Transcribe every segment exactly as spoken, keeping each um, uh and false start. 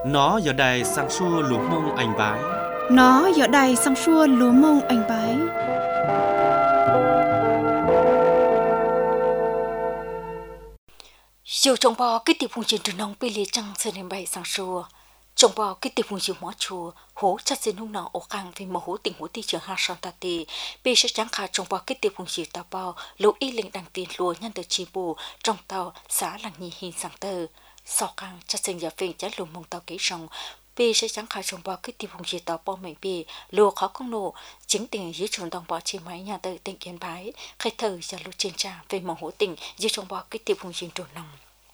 Nó giờ đây sang xua lúa mông anh bái. Nó giờ đây sang xua lúa mông anh bái. Dù trong bò cái tiệp vùng trên trường nông bị lì trăng sơn em bay sang xua. Trong bò cái tiệp vùng chiều mỏ chùa hố chặt xin hung nọ ổ khang vì mà hố tỉnh hố ti trường ha son ta tì bị sẽ trắng khá trong bò cái tiệp vùng chiều tàu bò lũ y lệnh đăng tiền lúa nhân từ chi bù trong tàu xã làng nhì hình sang tờ sau khang chặt xin giờ phình chặt lùm mông tàu kỹ rồng bị sẽ trắng khá trong bò cái tiệp vùng chiều tàu bò mày bị lúa khó công nổ chính tiền dưới trường đồng bò chi máy nhà tờ tỉnh Yên Bái khai thờ giờ lúa trên trà về mà hố tỉnh dưới trong bò cái tiệp vùng chiều trường nông.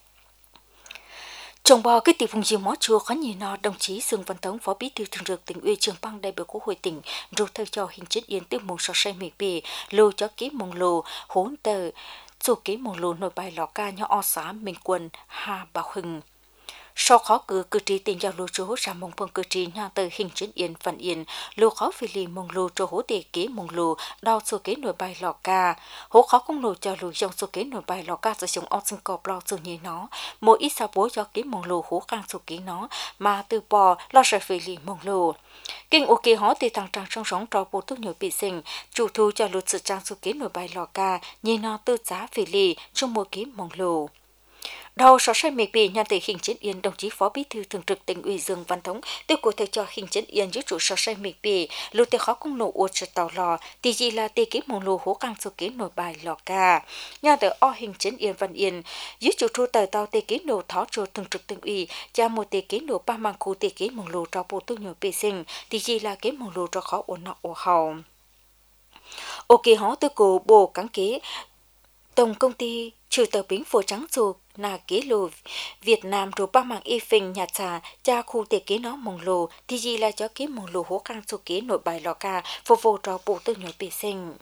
Trong bò cái tiệp vùng chiều mó chùa khó nhìn nó đồng chí Dương Văn Tống phó bí thư thường trực tỉnh ủy Trường Bang đại biểu Quốc hội tỉnh rồi theo cho hình chất yên từ mùng sáu say mì bì lô cho ký mùng lô hỗn tờ dù ký mùng lô nổi bài lò ca nhỏ o xã Minh Quân Hà Bảo Hưng. Sau khó cử cử tri tỉnh giao lưu chỗ ra mong phương cử tri nhà từ hình chiến yên phần yên lưu khó phi lì mong lưu cho hố đề kế mong lưu đào số kế nổi bài lò ca hố khó không nổi cho lưu dòng số kế nổi bài lò ca sử dụng ốc sinh cọp lo dường như nó mỗi ít sao bố cho kế mong lưu hố càng số kế nó mà từ bò lo sẽ phi lì mong lưu kinh ok họ thì thằng trang trong sống trò bộ tốt nhiều bị sinh chủ thu cho lưu sự trang số kế nổi bài lò ca như nó tư giá phi lì trong mỗi kế mong lưu. Đầu sáu say mệt bì nhân thể hình chiến yên đồng chí phó bí thư thường trực tỉnh ủy Dương Văn Thống tiêu cổ thầy cho hình chiến yên dưới trụ sáu say mệt bì lưu tê khó công nổ uất trở tàu lò thì gì là tê ký mông lô hố càng số ký nổi bài lò ca nhân thể o hình chiến yên Văn Yên dưới trụ thu tờ tàu tê ký nổ tháo trụ thường trực tỉnh ủy cha một tê ký nổ ba mang khu tê ký mông lô cho bộ tu nhiều bì sinh thì gì là ký mông lô cho khó ổn nọ ổ hậu. Ok họ tiêu cổ bộ cán kế tổng công ty trừ tờ bính phổ trắng dù là ký lô Việt Nam rồi ba mạng y phình nhà trà cha khu tệ ký nó mông lô thì gì là cho ký mông lô hố càng số ký nội bài lò ca phục vụ cho bộ tư nhỏ bì sinh.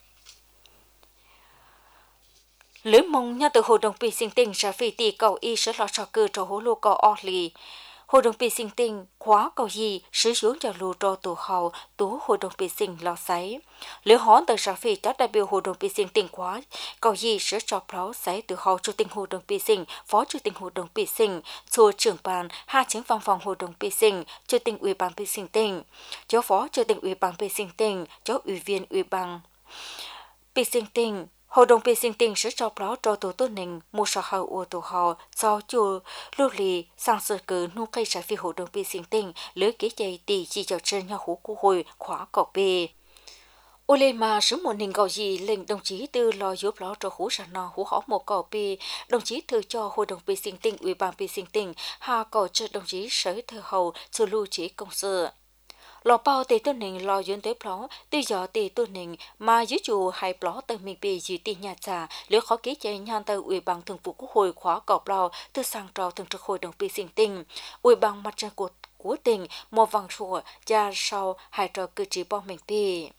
Lưới mông nhà từ hội đồng bì sinh tỉnh ra phi tỷ cầu y sẽ lo cho cơ cho hố lô cầu o lì. Hội đồng bì sinh tỉnh khóa cầu gì sử dụng cho lô cho tổ hậu tú hội đồng bì sinh lo sáy. Lưới hón từ ra phi cho đại biểu hội đồng bì sinh tỉnh khóa cầu gì sẽ cho pháo sáy từ hậu chủ tịch hội đồng bì sinh, phó chủ tịch hội đồng bì sinh, chùa trưởng ban, hai chính văn phòng hội đồng bì sinh, chủ tịch ủy ban bì sinh tỉnh, cháu phó chủ tịch ủy ban bì sinh tỉnh, cháu ủy viên ủy ban bì sinh tỉnh. Hội đồng bì sinh tỉnh sẽ cho pháo cho tổ tôn nình một sở hậu của tổ họ do chùa lưu lì sang sự cử nụ cây trái phi hội đồng bì sinh tỉnh lưới kế chạy tỷ chỉ cho trên nhà hú của hội khóa cỏ bì. Ô lê mà sứ một nình gọi gì lệnh đồng chí tư lo giúp lo cho hú sản nọ hú họ một cỏ bì đồng chí thư cho hội đồng bì sinh tỉnh ủy ban bì sinh tỉnh hà cỏ cho đồng chí sở thư hậu sự lưu trí công sự. Lò bao tê tôn nình lo duyên tới pló, tư gió tê tôn nình mà dưới chủ hai pló từ mình bì dưới tì nhà trà, nếu khó ký chạy nhan từ ủy ban thường vụ quốc hội khóa cọp lò từ sang trò thường trực hội đồng bì sinh tỉnh, ủy ban mặt trận của của tỉnh một vòng sủa cha sau hai trò cử chỉ bao mình bì.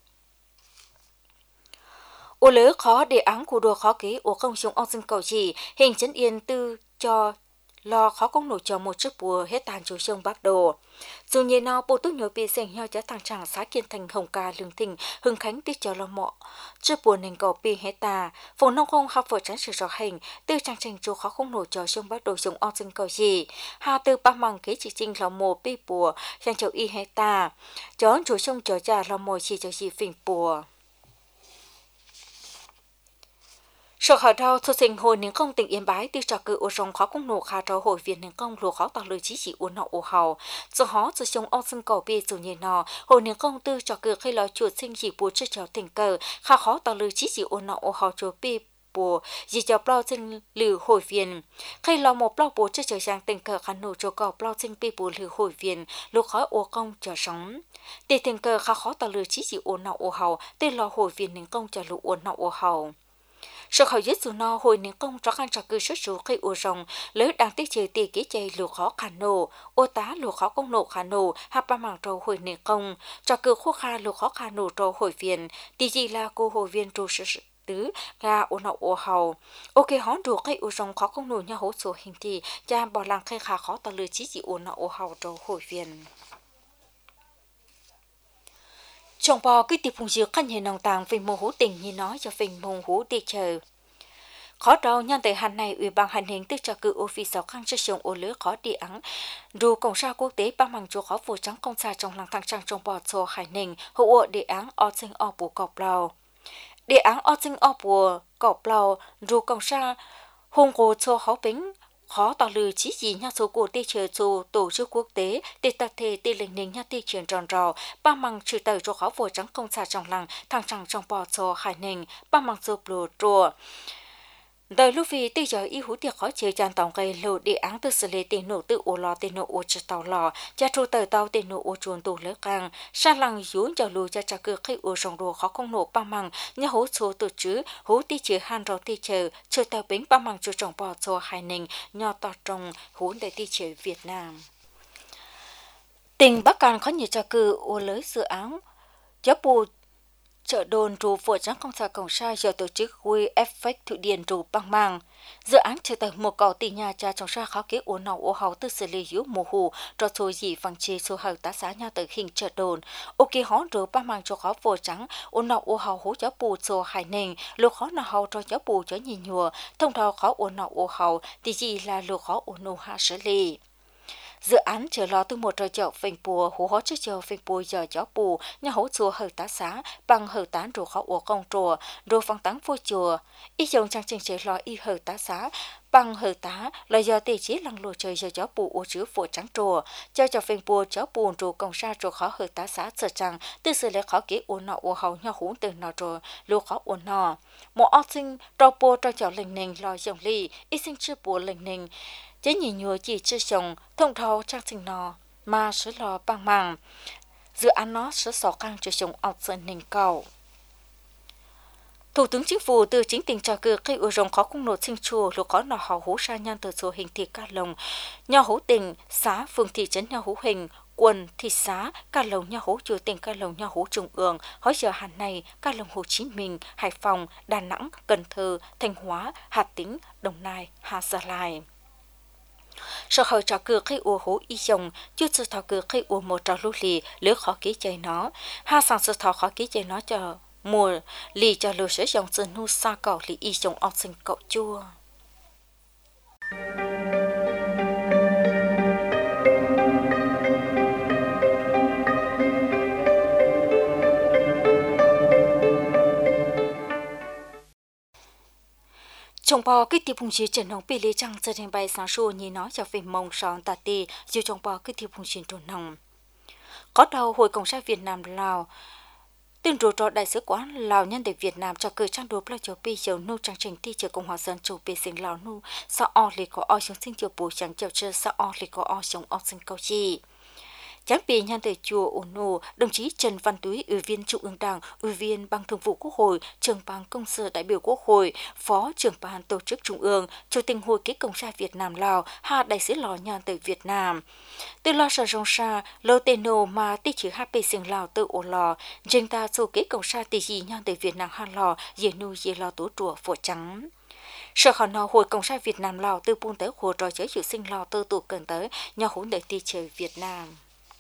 Ô lỡ khó đề án của đồ khó ký của công chúng ông sinh cầu chỉ hình chấn yên tư cho lo khó công nổi cho một chiếc bùa hết tàn chủ sông Bắc Đồ. Dù như nào bộ tốt nhớ bị dành nhau cho thằng chàng xã Kiên Thành Hồng Ca Lương Thịnh Hưng Khánh tích cho lo mọ. Chiếc bùa nền cầu bị hết tà, phòng nông không học vợ tránh sự rõ hình, từ trang trình chủ khó không nổi cho sông Bắc Đồ dùng ông sinh cầu gì. Hà từ ba măng kế chỉ trình lo mồ bị bùa, sang châu y hết tà. Chón chủ sông cho già lo mồ chỉ cho gì phình bùa. Sở khởi đầu thuộc sinh hội niên công tỉnh Yên Bái từ trò cử ở trong khó công nổ khá trò hội viên niên công lùa khó tạo lời chỉ chỉ uốn nọ ổ hào. Do họ sử dụng ông sinh cầu bì dù như nọ, hội niên công từ trò cử khi lo chuột sinh chỉ bùa cho cháu tình cờ, khá khó tạo lời chỉ chỉ uốn nọ ổ hào cho bì bùa, chỉ cho bao sinh lử hội viên. Khi lo một bao bùa cho cháu giang tình cờ khá nổ cho cầu bao sinh bì bùa lử hội viên, lúc khó ổ công cho sống. Để tình cờ khá khó tạo lời chỉ chỉ uốn nọ ổ hào, từ lo hội viên niên công cho lụ uốn nọ ổ hào. Sở khẩu nhất dù nó hồi niên công cho khăn trò cư xuất số khi ổ rồng lỡ đang tích trừ tỷ kế chạy lụa khó khả nổ, ô tá lụa khó công nổ khả nổ, hạp ba mảng trầu hồi niên công, trò cư khô kha lụa khó khả nổ trầu hồi viên, tỷ gì là cô hồi viên trù sự tứ, gà ổ nọ ổ hầu. Ok hón đùa khi ổ rồng khó công nổ nhà hỗ số hình thì, cha bỏ làng khai khá khó tà lừa chỉ chỉ ổ nọ ổ hầu trầu hồi viên. Trong bò cái tiệp phùng dược khăn hệ nòng tàng về mô hữu tình như nói cho phình mông hữu đi chờ. khó đầu nhân tới hạn này ủy ban hành hình tức cho cử ô phi sáu khang cho sống ô lứa khó đi ắng dù công sa quốc tế ba bằng chúa khó vụ trắng công sa trong làng thăng trang trong bò xô hải ninh hậu ô đề áng o sinh o bù cọp lào đề áng o sinh o bù cọp lào dù công sa hùng cổ xô khó bính khó tỏ lư chỉ gì nhà số của tê chờ số tổ chức quốc tế tê tập thể tê lệnh ninh nhà tê chuyển tròn rò ba bằng trừ tờ cho khó vụ trắng công sa trong làng thăng trang trong bò xô hải ninh ba bằng số bù trùa đời lúc vì tư giờ y hữu tiệc khó chơi tràn tổng gây lộ địa án từ xử lý tiền nổ tự ô lò tiền nổ ô chợ tàu lò cha tru tờ tàu tiền nổ ô chuồn tù lỡ càng sa lăng dún giờ lùi cha cha cửa khi ô rồng đồ khó không nổ ba măng nhà hố số tổ chứ hố tí chữ han rò tí chờ chờ tàu bến ba măng cho trồng bò cho hai nình nho to trồng hố để tí chờ Việt Nam tỉnh Bắc Cạn có nhiều cha cử ô lưới dự án giáo bù chợ đồn rù phụ trắng công xã cổng sai do tổ chức quy effect thụy điển rù băng mang dự án trở thành một cầu tỷ nhà cha trong sa khó kế uốn nòng ô hậu từ xử lý yếu mùa hù cho số gì phẳng chi số hậu tá xá nhau từ hình chợ đồn ok hón rù băng mang cho khó phụ trắng uốn nòng ô hậu hú cháu bù số hải nền lục khó nào hậu cho cháu bù cho nhìn nhùa thông thầu khó uốn nòng ô hậu thì gì là lục khó uốn nòng hạ xử lý dự án chờ lo từ một trò chậu phình bùa hú hóa trước chậu phình bùa giờ chó bù nhà hỗ chùa hở tá xá bằng hở tán rồi khó ủa công chùa rồi phong tán vô chùa ý dùng trang trình chế lo y hở tá xá bằng hở tá là do tề chế lăng lùa trời giờ chó bù ủa chứa phụ trắng chùa cho chậu phình bùa chó bù rồi công sa rồi khó hở tá xá sợ rằng từ sự lẽ khó kế ủa nọ ủa hậu nhà hú từ nọ rồi lùa khó ủa nọ một học sinh trò bùa trò chậu lình nình lo dòng ly ý sinh chưa bùa lình nình chế nhìn nhùa chỉ chưa sống thông thầu trang trình nọ mà sẽ lo bằng màng dự án nó sẽ sỏ căng cho sống học sinh nền cầu Thủ tướng Chính phủ từ chính tình trò cử khi ở rồng khó cung nộp sinh chùa lúc có nọ họ hú sa nhan từ số hình thị ca lồng nho hú tỉnh xã phường thị trấn nho hú hình quần thị xã ca lồng nho hú chùa tỉnh ca lồng nho hú trung ương hỏi giờ hạn này ca lồng Hồ Chí Minh Hải Phòng Đà Nẵng Cần Thơ Thanh Hóa Hà Tĩnh Đồng Nai Hà Gia Lai sở hội trò cử khi ua hố y dòng chưa sự thọ cử khi ua một trò lưu lì lứa khó ký chơi nó ha sang sự thọ khó ký chơi nó cho mùa lì cho lưu sử dòng sự nu xa cỏ lì y dòng học sinh cậu chua trong bò cái tiêu phùng chiến trần nông bị lê trăng trở thành bài sáng sủa như nói cho về mông sòn tà tì dù trong bò cái tiêu phùng chiến trần nông có đầu hội cộng sản Việt Nam Lào từng rồi cho đại sứ quán Lào nhân đại Việt Nam cho cử trang đốp lo cho bây giờ nô trang trình thi trường Cộng hòa Dân chủ bê sinh Lào nô sao o lì có o sống sinh chiều bù chẳng chào chơi sao o lì có o sống o sinh cầu chi Giáng bì nhân từ chùa Ôn Nô, đồng chí Trần Văn Túy, Ủy viên Trung ương Đảng, Ủy viên Ban Thường vụ Quốc hội, Trưởng ban Công sở đại biểu Quốc hội, Phó Trưởng ban Tổ chức Trung ương, Chủ tịch Hội Ký Cộng sản Việt Nam Lào, Hà đại sứ Lào nhân từ Việt Nam. Từ lo sở rong sa, lô tê nô mà tí chữ hát bê sinh Lào từ ổ lò, riêng ta số Ký Cộng sản tỷ gì nhân từ Việt Nam hà lò, dễ nu dễ lò tố trùa phổ trắng. Sở khảo nào Hội Cộng sản Việt Nam Lào từ buôn tới hồ trò giới dự sinh Lào từ tụ cần tới, nhau hỗn đợi tí trời Việt Nam.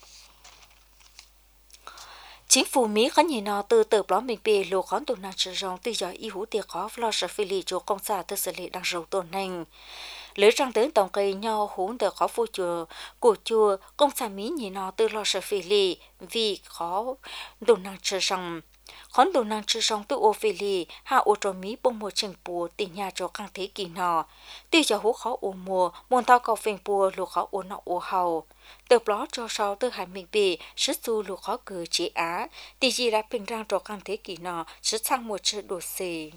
Chính phủ Mỹ có nhìn nó từ từ đó mình bị lô khán tồn năng sử dụng từ giờ y hữu tiệc khó lo sợ phi lì cho công xã từ xử lý đang rầu tồn năng. Lưỡi răng đến tổng cây nhau hỗn từ khó vô chùa, của chùa công xã Mỹ nhìn nó từ lo sợ phi lì vì khó tồn năng sử dụng. Khán tồn năng sử dụng từ ô phi lì hạ ô trò Mỹ bông mùa trình bùa tình nhà cho càng thế kỷ nọ. Từ giờ hữu khó ô mùa, môn thao cầu phình bùa lô khó ô nọ ô hầu. Từ đó cho sau từ hai mình bị sức du lục khó cử chế Á, thì gì là bình răng cho càng thế kỷ nọ sức sang một sự đột xì.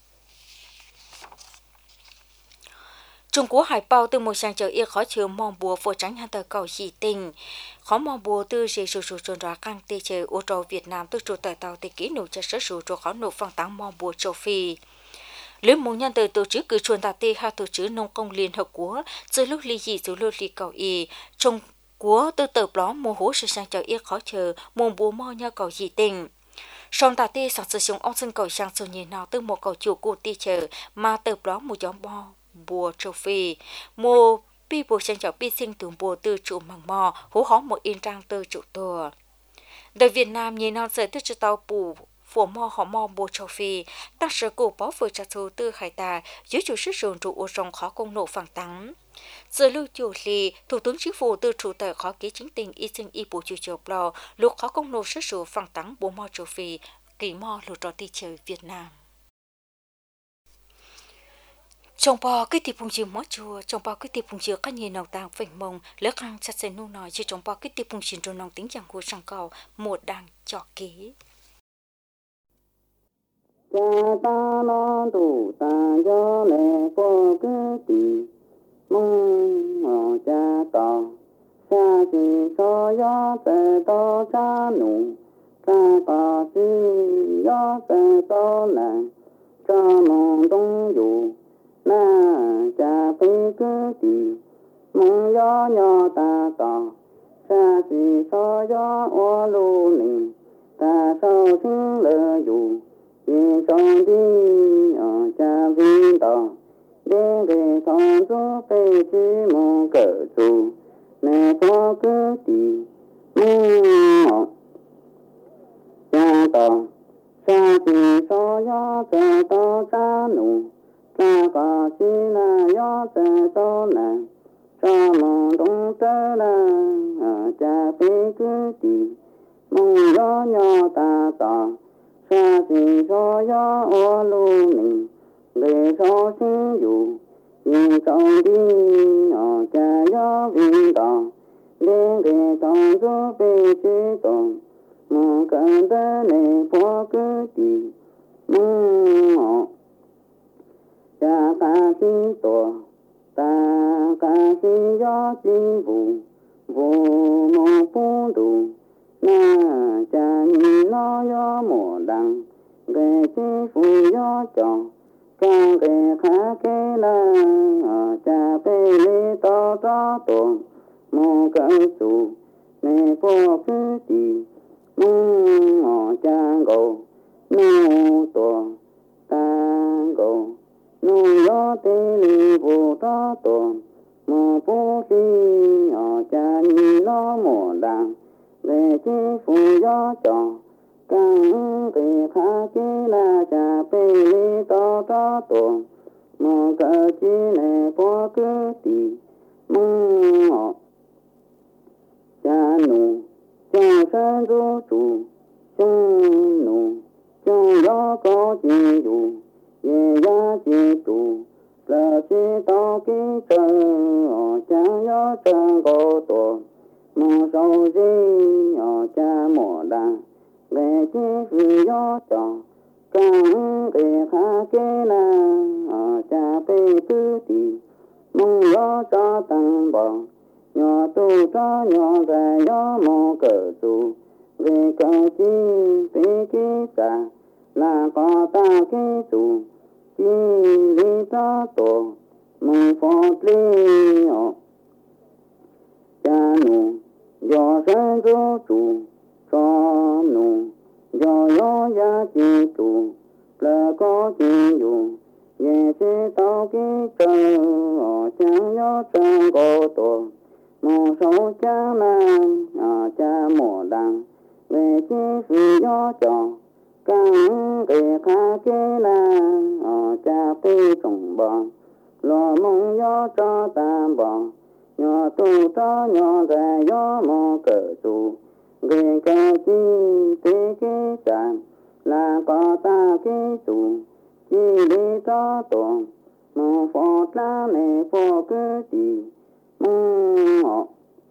Trung Quốc hải bao từ một sang chợ y khó chịu mong bùa phổ tránh hàng tờ cầu dị tình. Khó mong bùa từ dễ sử dụng tròn ra càng tê chơi ô trò Việt Nam từ chủ tờ tàu tê kỹ nụ cho sức sử dụng khó nụ phong táng mong bùa châu Phi. Lưỡi mong nhân từ tổ chức cử chuồn tà tê hạ tổ chức nông công liên hợp quốc, từ lúc ly dị từ lúc ly cầu y, Trung Quốc từ tờ đó mô hố sự sang chợ y khó chờ mong bùa mò nhau cầu dị tình. Song tà tê sản sử dụng ốc sinh cầu sang sổ nhìn nào từ một cầu chủ cụ tê chờ mà tờ đó một nhóm bò bùa châu Phi. Mô bi bùa sang chợ bi sinh từ bùa từ chủ măng mò hố hó một in trang từ chủ tùa. Đời Việt Nam nhìn nào sẽ tức cho tàu bù phổ mò họ mò bồ châu phi tăng sở cổ bó vừa trả thù tư hải tà dưới chủ sức rồn trụ ô rồng khó công nổ phẳng tăng giờ lưu chủ lì thủ tướng chính phủ từ chủ tờ khó ký chính tình y sinh y bù chủ châu bò lúc khó công nổ sức rủ phẳng tăng bồ mò châu phi kỳ mò lụt trò ti trời Việt Nam trong bò cái tiệp phùng chiều mót chùa trong bò cái tiệp phùng chiều các nhìn nào tàng phình mông lỡ khang chặt xe nu nói chứ trong bò cái tiệp phùng chiều rồi nòng tính chẳng của sang cầu một đang chọ ký cha ta non tu ta cho lệ có cái gì mong mò cha tỏ cha chỉ cho gió về to cha nụ cha có gì gió về to là cha mong đông dù na cha phải cái gì mong gió nhỏ ta tỏ cha chỉ cho gió ô lù nì ta sao xin lỡ dù vì trong đi ở cha vinh tỏ đến về thong chú phải chỉ mong cỡ chú mẹ có cái gì mong cha tỏ cha chỉ cho gió về to cha nụ cha có chỉ là gió về to là cha mong đông tơ là cha phải cái gì mong gió nhỏ ta tỏ cha chỉ cho gió ô lù nì để cho xin dù vì trong đi ở cha gió vinh tỏ đến để trong gió về chế tồn mong cần tới này có cái gì mong cha ta xin tổ ta ca xin gió xin vụ vụ mong phun đủ na cha nhìn nó gió mùa đằng về chi phụ gió trò càng về khá kế la cha bê lê to to tuồng mô cân chủ mẹ vô cứ gì mong mò cha gồ nô tuồng ta gồ nô gió tê lì vụ to tuồng mô bố đi cha nhìn nó mùa đằng về chi phụ gió trò càng về khá chi là cha bê lê to to tuồng mò cờ chi nè bó cứ tì mong ngọ cha nụ cha sơn rô trụ chung nụ chung gió có chi dù về giá chi trụ là chi to ký trời cha gió trang có tuồng mong sâu gì ở cha mùa đàng về chi phi gió trò càng về khá kế là ở cha bê tư tì mong gió cho tăng bò nhỏ tu cho nhỏ về gió mò cờ tù về cờ chi bê ký cả là có ta ký tù chi lý ta tổ mong phật lý nhỏ cha nụ do sinh rô trụ cho nụ do gió giá chi trụ là có chi dù về chế tao ký trời ở chẳng gió chẳng có tổ mồ sâu cha mang ở cha mùa đằng về chi phi gió trò càng về khá kế là ở cha bê trồng bò lo mong gió cho ta bò nhỏ tu cho nhỏ về gió mò cờ tù về cờ chi tế kế tràn là có ta kế tù chi lý cho tuồng mò phò la nè phò cứ gì mong họ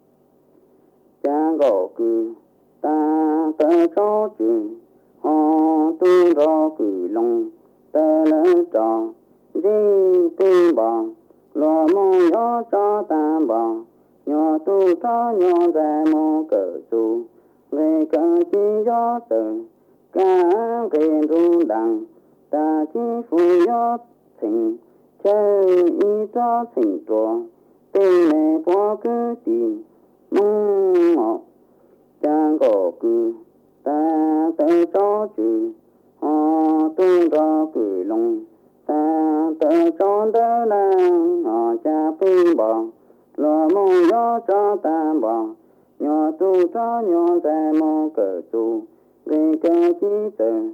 cha gò cừ ta tơ cho chừng họ tu rõ cừ lòng tơ lỡ trò đi tu bò lo mong gió cho ta bò nhỏ tu cho nhỏ về mò cờ tù về cờ chi gió tờ ca về ru đằng ta chi phụ gió thịnh chơi y cho thịnh trò tên mẹ bó cứ tìm mong ngọ cha gò cừ ta tới cho chữ họ tu rõ cử lòng ta tới cho đỡ nàng họ cha pin bò lo mong gió cho ta bò nhỏ tu cho nhỏ về mò cờ tu về cờ chi tờ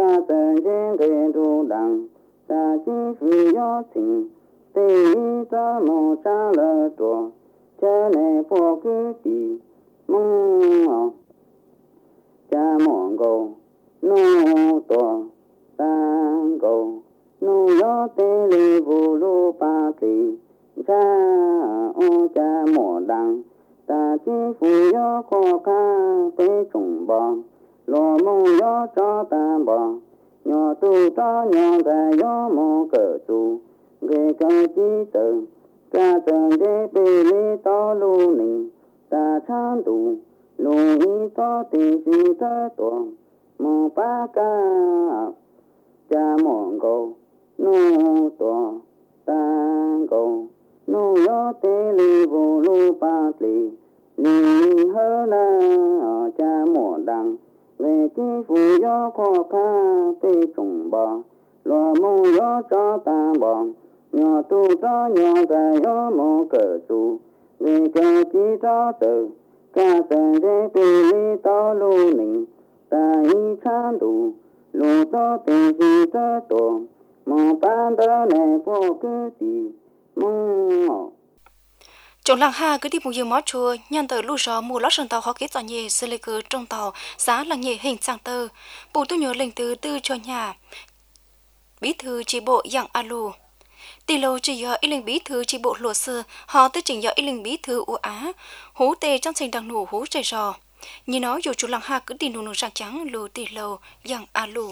ca tần trên kê đu đằng ta chi phi yo tình tê y ta mô cha lơ tùa cha nè bố cứ tì mong ngọc cha mong cầu nô tùa tăng cầu nô yo tê lì vô lô ba tì cha ô cha mô đằng ta chi phu yo khó ca tế trùng bò lô mô yo cho ta bò nhỏ tu ta nhỏ ta yo mô cờ tu ghê ca chi tử ca tần đế bê lê to lô nình ta chan tu lô y to tì chi ta tuа mô ba ca cha mô cầu nô tua tăng cầu nô yo tê lì vô lô ba tì ni hơ na cha mô đằng về chi phu yo khó ca tê trùng bò lo mô yo cho ta bò nhỏ tu cho nhỏ ta yo mô cờ tu về ca chi cho tử ca tần đế bì lì to lô nình ta y chan tu lô to tê chi ta tổ mô ban ta nè bố cứ tì mong ngọ Trong làng Hà cứ đi một giờ mót chùa, nhân tờ lưu rõ mùa lót sân tàu họ kết tòa nhẹ xử lý cử trong tàu, xã làng nhẹ hình sang tờ. Bù tôi nhớ lệnh từ tư cho nhà. Bí thư chi bộ dạng alu. Tỷ lâu chỉ do ý linh bí thư chi bộ lùa sư, họ tới chỉnh do ý linh bí thư u Á, hú tê trong sinh đằng nụ hú trời rò. Như nó dù chủ làng Hà cứ đi nụ nụ rạng trắng lù tỷ lâu dạng alu.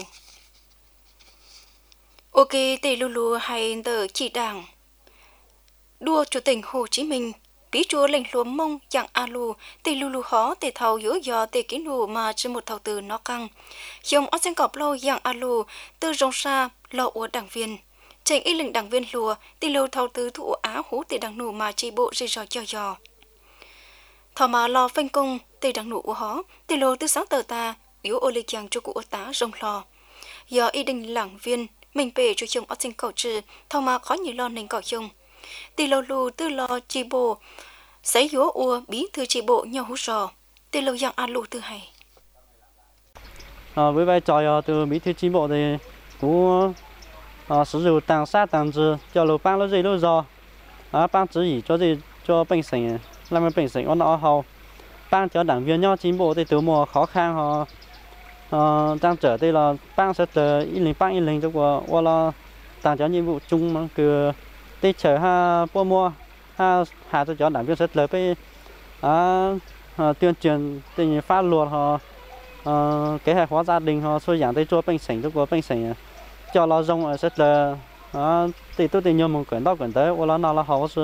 Ok tỷ lù lù hay tờ chỉ đảng. Đua chủ tịch Hồ Chí Minh bí chúa lệnh lúa mông dạng alu tê lù lù khó tê thầu yếu do tê kỹ nụ mà trên một thầu từ nó căng dòng ở trên cọp lâu dạng alu từ rong xa lọ của đảng viên trình ý lệnh đảng viên lùa tê lù thầu từ thủ Á hú tê đảng nụ mà chi bộ dây dò cho dò thọ mà lò phanh công tê đảng nụ của họ tê lù từ sáng tờ ta yếu ô lê chàng cho cụ tá rong lò do ý định lảng viên mình bể cho chồng ở trên cầu trừ thọ mà khó nhiều lo nên cỏ chồng tì lâu lù tư lo chi bộ sấy dúa ua bí thư chi bộ nhau hú sò tì lâu dạng an lù tư hay à, với vai trò từ bí thư chi bộ thì cũng à, sử dụng tàng sát tàng trừ cho lù ban nó gì đâu rồi à, ban chỉ gì cho gì cho bệnh sinh làm bệnh sinh ổn nó hậu ban cho đảng viên nhau chi bộ thì từ mùa khó khăn họ uh, đang trở đây là ban sẽ từ ý linh ban ý linh cho của qua là tàng cho nhiệm vụ chung mà cứ đi chờ ha mua mua ha hạ cho đảng viên rất lớn với à, à, tuyên truyền tình phát luật họ à, kế hoạch hóa gia đình họ xây dựng tới cho bệnh sinh cho của bệnh sinh cho nó rong ở rất là à, thì tôi tình nhiều một quyển đó quyển tới và nó là họ sự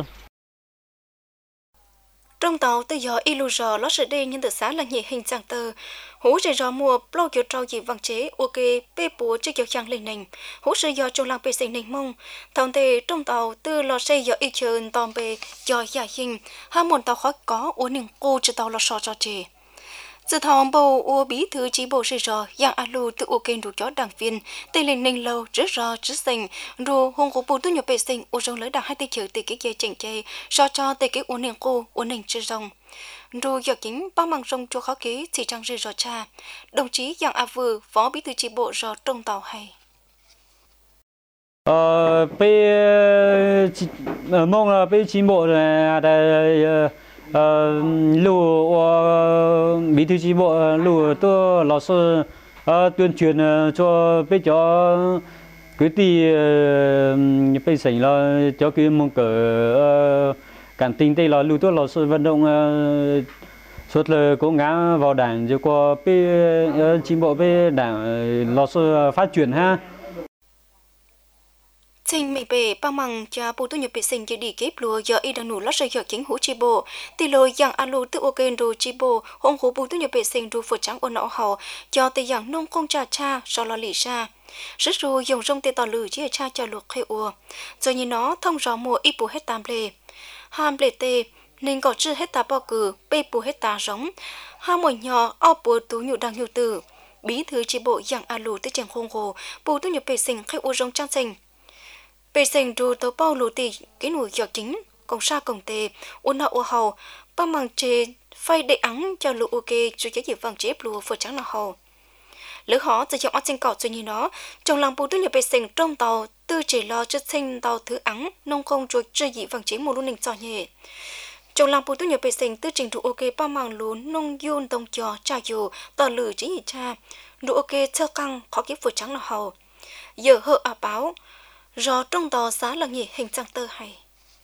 trong tàu từ giờ ilu giờ lót sợi đê nhân từ xã là nhị hình dạng tờ hú rể rò mùa bao kiểu trâu gì vàng chế ok bê búa chưa kiểu trang lên nền hú sợi giờ trong làng bê sinh nền mông thằng tề trong tàu từ lò xây giờ y chơn tòm bê giờ giả hình hai môn tàu khó có uống nền cô cho tàu lò sò cho chè Dự thảo bầu u bí thư chi bộ rì rò yang alu tự u kênh đủ chó đảng viên tây lên ninh lâu rứt rò rứt sinh ru hong của bộ tu nhập vệ sinh u rong lấy đảng hai tây chữ tây cái dây chỉnh chay so cho tây cái u nền cô u nền chữ rong ru giờ kính ba mang rong cho khó ký chỉ trang rì rò cha đồng chí yang a vư phó bí thư chi bộ rò trong tàu hay ờ bây mong là bây chi bộ là ờ lù bí thư chi bộ lù tôi lão sư tuyên truyền cho bây cho cái thì bây giờ là cho cái mong cỡ cảm tình đây là lù tôi lão sư vận động suốt là cố gắng vào đảng cho qua bây chi bộ bây đảng lão sư phát triển ha. Trình mỹ bể bằng măng cha bộ tu nhập vệ sinh cho đi kép lùa giờ y đang nụ lót rơi giờ chính hữu chi bộ tỷ lệ dạng alu tự ok đồ chi bộ hông hữu bộ tu nhập vệ sinh đồ phật trắng ôn nọ hậu cho tỷ dạng nông công trà cha so lo lì sa rất rồi dùng rong tê tỏ lử chỉ cha cho luộc khai ua giờ như nó thông rõ mùa y bù hết tam lề ham lề tê nên có chữ hết ta bao cử bê bù hết ta giống ham mồi nhỏ ao bùa tú nhụ đang nhụ tử bí thư chi bộ dạng alu tới trường khôn hồ bộ tu nhập vệ sinh khai ua rong trang sinh bề sinh ru tàu bao lù tì cái nồi giọt chính còn sa còn tề uốn nọ hầu ba măng chê phai để ắng cho lù ok rồi cái gì vàng chép lù phở trắng nọ hầu lỡ họจะยังอดจิงเก่าจนยี่เนาะจงลังปูตุ้งอย่าไปเซ็งตรงเตาtư chỉ lo cho sinh tàu thứ ắng nông không rồi chơi dị vàng chế một luôn nình trò nhẹ trong làng bù tôi nhớ về sinh tư trình đủ ok bao màng lún nông yun đông trò trà dù tờ lử chỉ nhị cha đủ ok chơ căng khó kiếp vừa trắng là hầu giờ hợ à báo do trong tàu xá là nhị hình trang tơ hay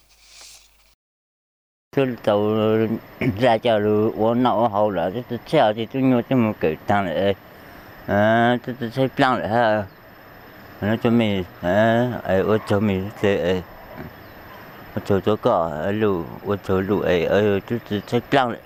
tôi tàu ra chợ rồi uống nọ hầu là tôi theo thì tôi nhớ cho một cái thằng này à tôi tôi thấy plan lại ha nó cho mình à ở cho mình thì ở chỗ chỗ cỏ lù ở chỗ lù ấy ở tôi tôi thấy plan lại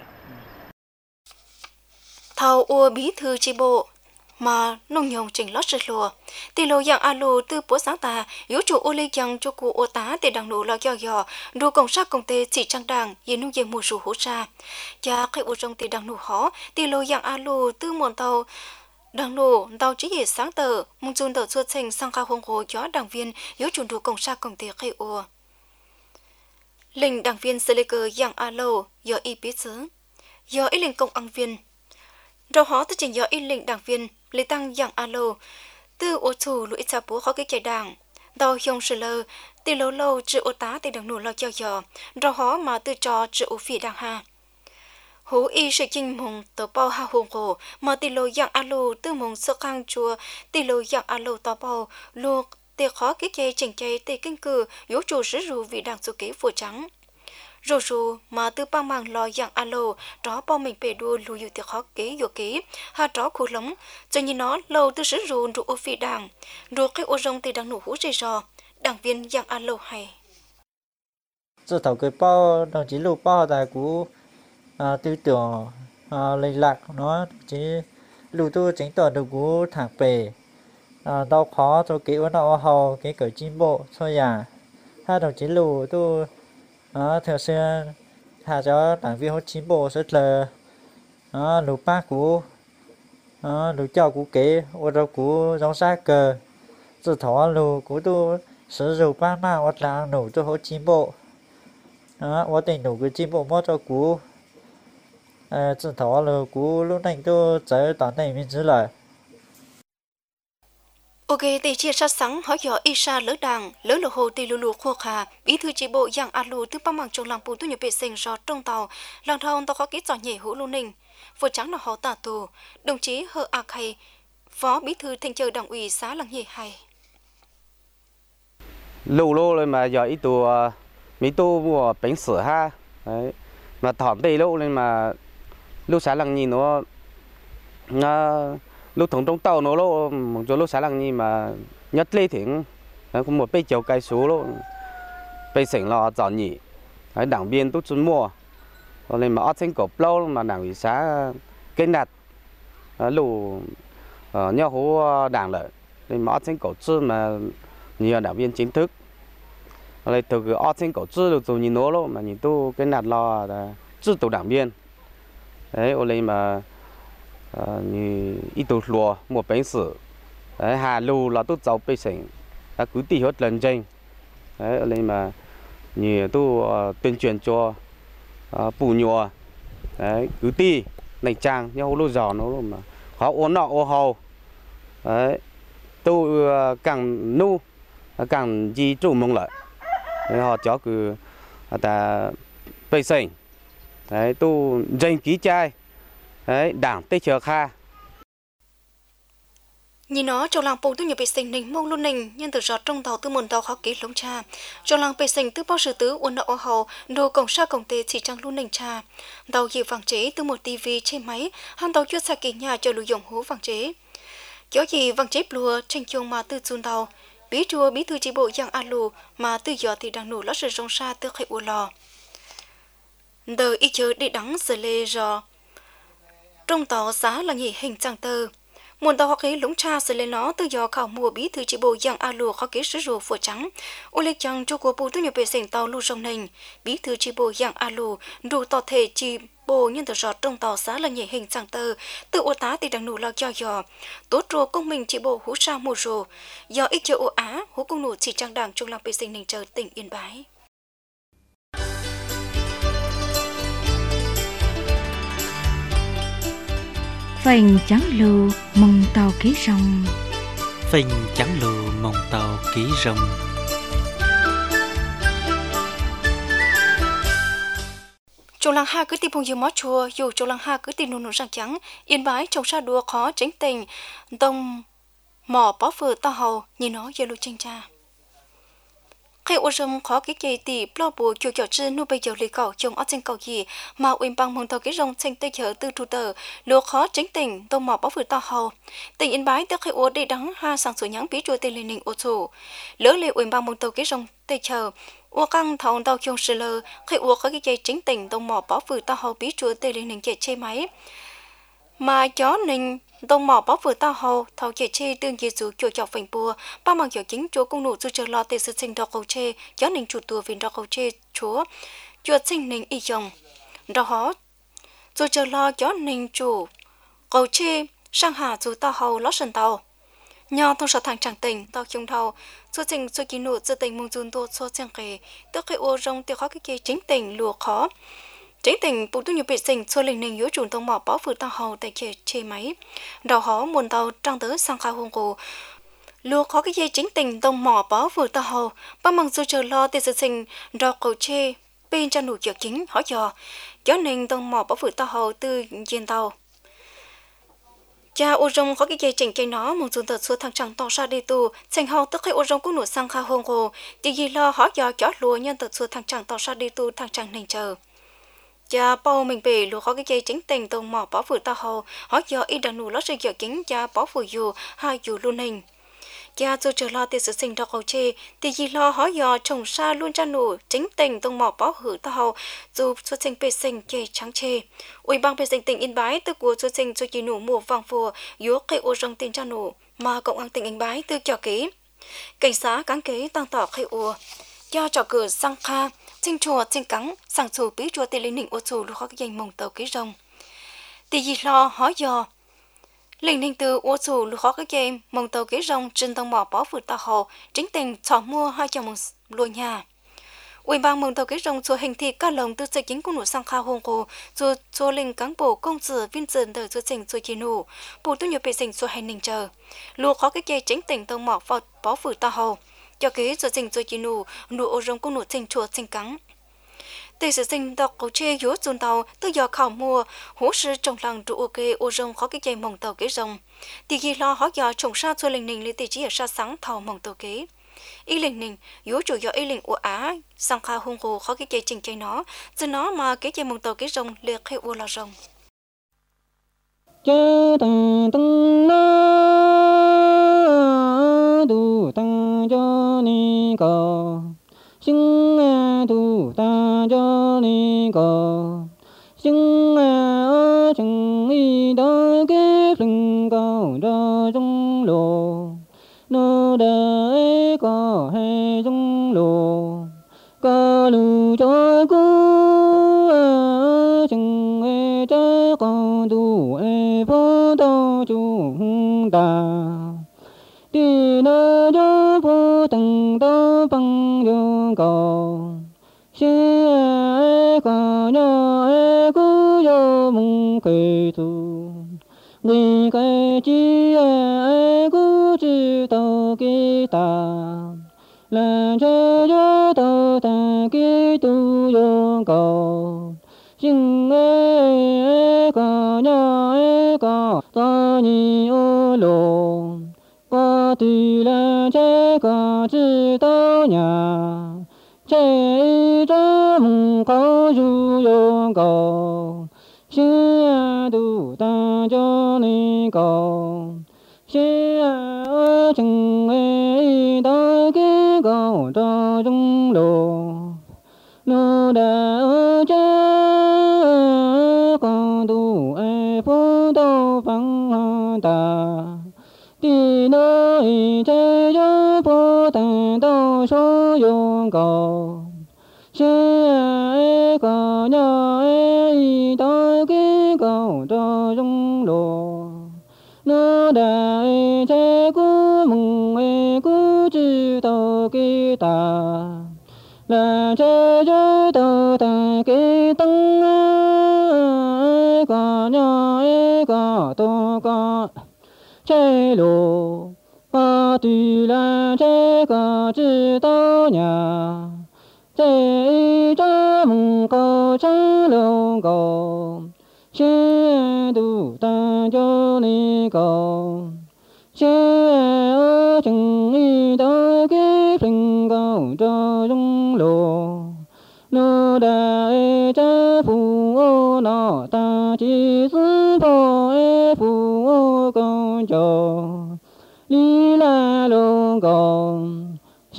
thầu ua bí thư chi bộ mà nông nhông trình lót rơi lùa tỷ lô dạng alo từ bố sáng ta yếu chủ ô lê yang cho cụ ô tá để đằng nụ lo do dò đồ công sát công tê chỉ trang đảng yên nông dân mùa rủ hỗ ra cha cái ô trong tỷ đằng nụ hó tỷ lô dạng alo từ muôn tàu đảng nụ tàu chỉ hiện sáng tờ mong chun tờ chua trình sang cao hông hồ gió đảng viên yếu chủ đồ công sát công tê cái ô lệnh đảng viên sê lê cơ dạng alo do y biết xứ do ý lệnh công ăn viên rồi họ tự trình do in lệnh đảng viên lấy tăng dạng alo từ ô chủ lũy cha bố khó cái chạy đảng đào hiong sờ lơ từ lâu lâu chữ ô tá từ đảng nổ lo cho dò rồi họ mà từ trò chữ ô phi đảng ha hú y sự chinh mùng tờ bao ha hùng cổ mà từ lâu dạng alo từ mùng sơ khang chùa từ lâu dạng alo tờ bao luộc từ khó cái chạy chỉnh chạy từ kinh cử yếu chủ sử dụng vì đảng số kế phủ trắng rồi rồi mà từ bang mang lo dạng alo đó bao mình về đua lùiอยู่ khó kế vô kế ha đó khu lống cho như nó lâu từ sử dụng rồi ô phi đảng rồi cái ô rong từ đảng nổ hú dây rò đảng viên dạng alo hay giờ thầu cái bao đồng chí lục bao tại cú tư tưởng lệch lạc nó chỉ lục tu chính tỏ được cú thẳng bể đau khó cho cái vấn đạo hầu cái cởi chim bộ thôi à hai đồng chí lục tu đó theo xưa hạ cho đảng viên hỗ chính bộ rất là đó lục ba cú đó lục chào cú kế ô đâu cú giống sát cờ từ thọ lục cú tu sử dụng ba mà hoặc là nổ cho hỗ chính bộ đó ô tình nổ cái chính bộ mất cho cú à từ thọ lục cú lúc này tu tới tận này mình giữ lại ok thì chia sát sáng hỏi dò Isa lỡ đảng lỡ lỗ hồ thì lù lù khô khà bí thư chi bộ dạng alo từ ba mảng trong làng bù tu nhập vệ sinh do trong tàu làng thôn tàu có kỹ trò nhảy hũ lưu ninh vừa trắng là họ tả tù đồng chí hơ a khay phó bí thư thanh chờ đảng ủy xã làng nhảy hay lù lô lên mà giờ ít tù mỹ tu mua bánh sữa ha đấy mà thỏm tây lô lên mà lúc xã làng nhìn nó lúc thống trong tàu nó lô một chỗ lúc sáng lặng như mà nhất lê thiện cũng một bê chiều cây số lô bê sỉnh lò dọn nhỉ đảng viên tốt xuân mùa nên mà ót xanh cổ lâu mà đảng ủy xã kênh đặt lù nhau hố đảng lợi nên mà ót xanh cổ chứ mà nhiều đảng viên chính thức lại từ cái ót xanh cổ chứ được dù nhìn nó lô mà nhìn tu kênh đặt lò chứ tổ đảng viên đấy ô lên mà như ít đồ lúa một bánh sữa đấy hà lù là tốt giàu bê sỉnh đã cứ tỉ hết lần trên đấy nên mà như tôi tuyên truyền cho bù nhùa đấy cứ tỉ này trang nhau lô giò nó mà khó ổn nọ ô hầu đấy tôi càng nu càng di trụ mong lợi đấy họ cho cứ ta bê sỉnh đấy tôi danh ký trai đấy đảng tây chờ kha nhìn nó trong làng bù tu nhập vệ sinh ninh mông luôn ninh nhân từ giọt trong tàu tư mồn tàu khó kỹ lống cha trong làng vệ sinh tư bao sự tứ uốn nọ hầu đồ cổng sa cổng tê chỉ trang luôn ninh cha tàu dìu vàng chế từ một tivi trên máy han tàu chuyên xa kỳ nhà cho lùi dòng hú vàng chế kéo gì vàng chế lùa tranh chung mà từ chun tàu bí chùa bí thư chi bộ dạng alu mà từ giờ thì đang nổ lót sự rong xa từ khai u lò đời ít chớ đi đắng giờ lê rò trong tàu giá là nghỉ hình trang tơ muôn tàu học khí lũng cha sẽ lên nó từ giờ khảo mùa bí thư chi bộ dạng alu khó kế sử dụng phổ trắng ô lê chăng cho của bộ tu nhập vệ sinh tàu lưu rong nền bí thư chi bộ dạng alu đủ tỏ thể chi bộ nhân từ giọt trong tàu giá là nghỉ hình trang tơ từ ô tá thì đang nổ lo cho dò tốt rùa công mình chi bộ hú sa mùa rùa do ít chớ ô á hú công nổ chỉ trang đảng trong làng vệ sinh nền chờ tỉnh Yên Bái. phành trắng lù mông tàu ký rồng phình trắng lù mông tàu ký rồng. Châu Lăng Hà cứ tìm phong dương mó chùa, dù Châu Lăng Hà cứ tìm nụ nụ răng trắng, Yên Bái trồng sa đua khó tránh tình, tông mỏ bó phở to hầu, nhìn nó giờ lùi tranh cha. Khi ô râm khó cái gì thì lo bùa chùa chợ chư nu bây giờ lì cầu chồng ở trên cầu gì mà uyên bằng mong tàu cái rồng xanh tây chợ từ trụ tờ lúa khó tránh tình tông mỏ bó phở to hầu. Tỉnh Yên Bái tới khi ô để đắng ha sang sủi nhắn bí chùa tây lên ninh ô chủ. Lỡ lì uyên bằng mong tàu cái rồng tây chợ. Ua căng thầu tàu khiông sờ lơ khi ua có cái dây chính tình tông mỏ bó phử tao hầu bí chúa tây lên nền chạy chê máy mà chó nền tông mỏ bó phử tao hầu thầu chạy chê tương dây dù chuột chọc phình bùa ba bằng dạo chính chúa công nụ dù chờ lo tê sự sinh đọc cầu chê chó nền chủ tùa viên đọc cầu chê chúa chuột sinh nền y dòng đó hó dù chờ lo chó nền chủ cầu chê sang hà dù tao hầu lót sần tàu nhờ thông sở thằng chẳng tình tao chung thầu số tình số kỷ nụ số tình mong dùn tô số chẳng kề tức cái ô rong tiêu khó cái kia chính tình lùa khó chính tình bụng tu nhiều bị sinh số linh ninh yếu chủ tông mỏ bó phử tao hầu tại kia chê máy đầu hó muôn tàu trang tới sang khai hôn cổ lùa khó cái dây chính tình tông mỏ bó phử tao hầu ba mong dù chờ lo tiêu sự sinh rau cầu chê bên cho nụ chợ chính hỏi dò chó ninh tông mỏ bó phử tao hầu từ trên tàu cha ô rong có cái dây chỉnh cây nó mong dùng tờ xua thằng chẳng to ra đi tù thành hậu tức cái ô rong cũng nổ sang kha hông hồ thì gì lo hỏi giờ chó lúa nhân tờ xua thằng chẳng to ra đi tù thằng chẳng nên chờ cha bao mình bể lúa có cái dây chính tình tông mỏ bỏ vừa ta hồ hỏi giờ ít đàn nụ lót rơi giờ kính cha bỏ vừa dù hai dù luôn hình cha dù chờ lo tiền sự sinh đọc cầu chê thì gì lo hỏi giờ trồng xa luôn cha nụ chính tình tông mỏ bỏ hử ta hồ dù xuất sinh bê sinh chê trắng chê ủy ban bê sinh tỉnh Yên Bái từ của xuất sinh cho chỉ nụ mùa vàng phùa yếu cây ô rong tiền cha nụ mà cộng an tỉnh Yên Bái từ cho ký cảnh sát cán kế tăng tỏ cây ô cho trò cửa sang kha sinh chùa sinh cắn sang chùa bí chùa tiền linh ninh ô chùa lúc có cái danh mông tàu ký rong thì gì lo hỏi giờ linh ninh từ ô chủ lúc khó cái game mong tàu kế rong trên tông mỏ bó vượt tàu hồ chính tình chọn mua hai chồng lùa nhà ủy ban mong tàu kế rong cho hình thị các lồng từ xây chính của nụ sang khao hồng cổ cho cho linh cán bộ công tử viên dần đời cho trình cho chi nụ bộ tu nhiều bề sinh cho hành ninh chờ lùa khó cái game chính tình tông mỏ vào bó vượt tàu hồ cho kế cho trình cho chi nụ nụ ô rong của nụ trình chùa trình cắn tây sự sinh đọc cầu chê yếu dùn tàu từ giờ khảo mua hỗ sư trong làng trụ ok ô rong khó cái dây mỏng tàu kế rong thì khi lo hỏi giờ trồng sa cho linh ninh lấy tỷ chỉ ở sa sáng thầu mỏng tàu kế y linh ninh yếu chủ do y linh ô á sang kha hung hồ khó cái dây trình chơi nó từ nó mà cái dây mỏng tàu kế rong liệt hay ô là rong chê tăng tăng na du tăng cho ni co sinh tu ta cho ni co sinh ở chẳng y đó cái rừng cao ra trong lô nó để có hay trong lô có lu cho cô chẳng e cha con tu e phô to chúng ta đi nơi đó vô từng đó bằng vô cầu sẽ có nhau e cứ vô mong kề tu người cái chi e cứ chỉ tao kia ta là cho cho tao ta kia tu vô cầu xin e có nhau e có ta ni ô lô có tuy là trẻ có chỉ tao nhà trẻ cho mong có du yêu cầu xin tu ta cho ni cầu xin ở chẳng ấy ta cái cầu cho trong lô nó đã ở cha con tu ai phố đâu vắng ta đi nơi thế giới vô tận đâu số yêu cầu sẽ có nhau ấy tới cái cầu cho trong lô nó đã thế cứ mừng ấy cứ chỉ tao cái ta là thế giới tao ta cái tăng ấy có nhau ấy có tôi có chế lộ ba tùy là chế có chữ tao nhà chế cho mong có chế lộ có chế đủ ta cho ni có chế ở chừng y đó cái phần cao cho dung lộ nó đã cha phụ ô nó ta chỉ xin phò e phụ ô con cho lý la lô con chế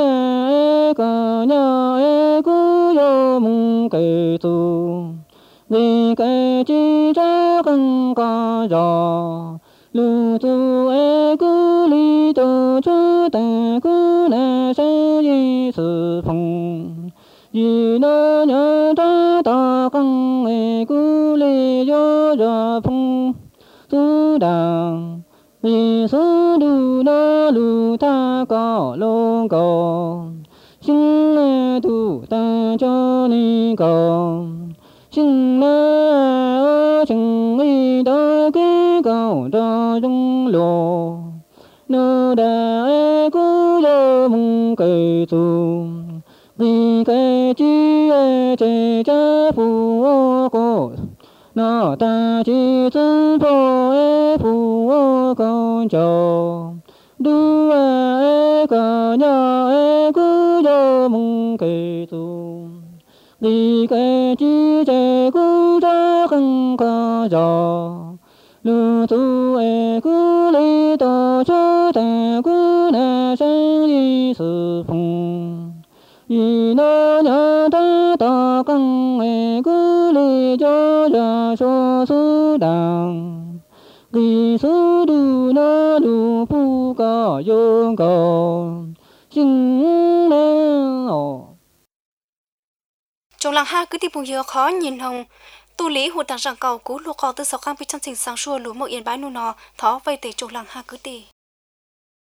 e cả nhà e cứ yo mong kể tu vì cái chi ra không có rõ lu tu e cứ lý tu cho ta cứ là sẽ gì sự phong vì nó nhớ ta ta không e cứ lý do ra phong tu đàng vì số lu nó lu ta có lô có xin lê tu ta cho ni có xin lê ở chừng y đó cái cầu cho dung lộ nó đã e cứ yo mong kể tu vì cái chi e chế cha phụ ô cô nó ta chỉ xin phò e phụ ô con cho đu e cả nhà e cứ yo mong kể tu vì cái chi chế cứ ra không có rõ lu tu e cứ lấy to cho ta cứ là sang đi sự phong vì nó nhớ ta ta không e cứ lấy cho ra cho su đàng vì su du nó du phu có yêu cầu xin lên ồ trong làng ha cứ tiếp bùng giờ khó nhìn hồng tu lý hụt tàng rằng cầu cú lúa cò từ sáu khang bị chân trình sáng xua lúa một yên bãi nu nọ thó vây tề trong làng ha cứ tì